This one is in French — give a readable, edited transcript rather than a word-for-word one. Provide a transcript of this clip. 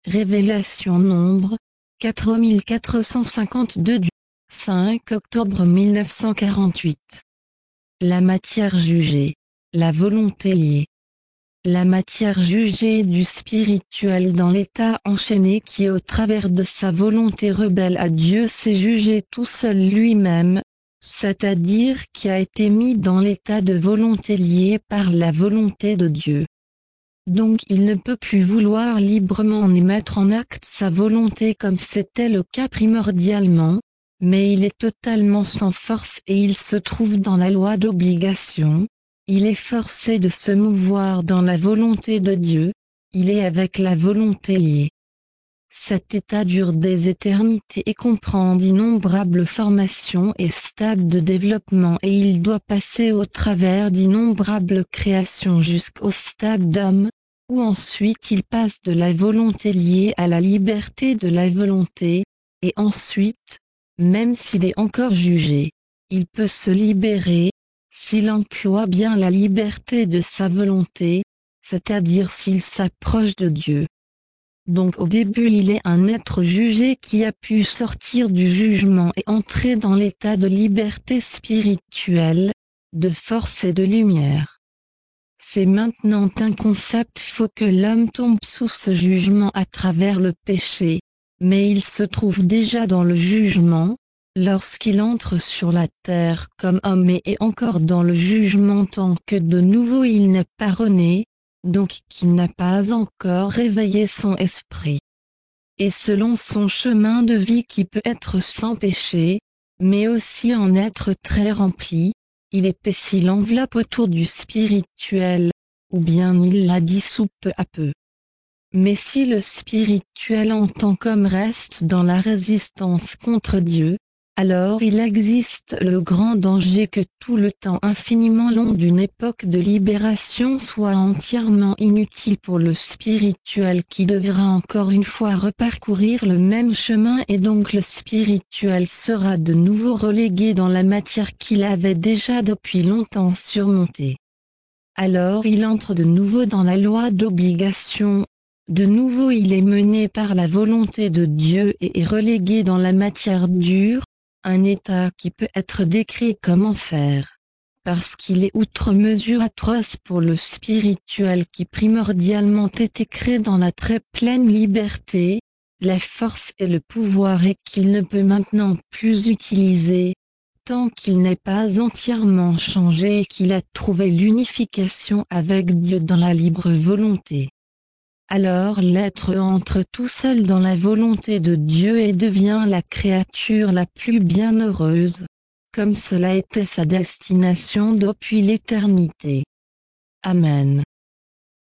Révélation Nombre, 4452 du 5 octobre 1948. La matière jugée, la volonté liée. La matière jugée du spirituel dans l'état enchaîné qui au travers de sa volonté rebelle à Dieu s'est jugé tout seul lui-même, c'est-à-dire qui a été mis dans l'état de volonté liée par la volonté de Dieu. Donc il ne peut plus vouloir librement ni mettre en acte sa volonté comme c'était le cas primordialement, mais il est totalement sans force et il se trouve dans la loi d'obligation, il est forcé de se mouvoir dans la volonté de Dieu, il est avec la volonté liée. Cet état dure des éternités et comprend d'innombrables formations et stades de développement et il doit passer au travers d'innombrables créations jusqu'au stade d'homme, où ensuite il passe de la volonté liée à la liberté de la volonté, et ensuite, même s'il est encore jugé, il peut se libérer, s'il emploie bien la liberté de sa volonté, c'est-à-dire s'il s'approche de Dieu. Donc au début il est un être jugé qui a pu sortir du jugement et entrer dans l'état de liberté spirituelle, de force et de lumière. C'est maintenant un concept faux que l'homme tombe sous ce jugement à travers le péché, mais il se trouve déjà dans le jugement, lorsqu'il entre sur la terre comme homme et est encore dans le jugement tant que de nouveau il n'est pas rené, donc qu'il n'a pas encore réveillé son esprit. Et selon son chemin de vie qui peut être sans péché, mais aussi en être très rempli, il épaissit l'enveloppe autour du spirituel, ou bien il la dissout peu à peu. Mais si le spirituel entend comme reste dans la résistance contre Dieu, alors il existe le grand danger que tout le temps infiniment long d'une époque de libération soit entièrement inutile pour le spirituel qui devra encore une fois reparcourir le même chemin et donc le spirituel sera de nouveau relégué dans la matière qu'il avait déjà depuis longtemps surmontée. Alors il entre de nouveau dans la loi d'obligation. De nouveau il est mené par la volonté de Dieu et est relégué dans la matière dure, un état qui peut être décrit comme enfer. Parce qu'il est outre mesure atroce pour le spirituel qui primordialement était créé dans la très pleine liberté, la force et le pouvoir et qu'il ne peut maintenant plus utiliser, tant qu'il n'est pas entièrement changé et qu'il a trouvé l'unification avec Dieu dans la libre volonté. Alors l'être entre tout seul dans la volonté de Dieu et devient la créature la plus bienheureuse, comme cela était sa destination depuis l'éternité. Amen.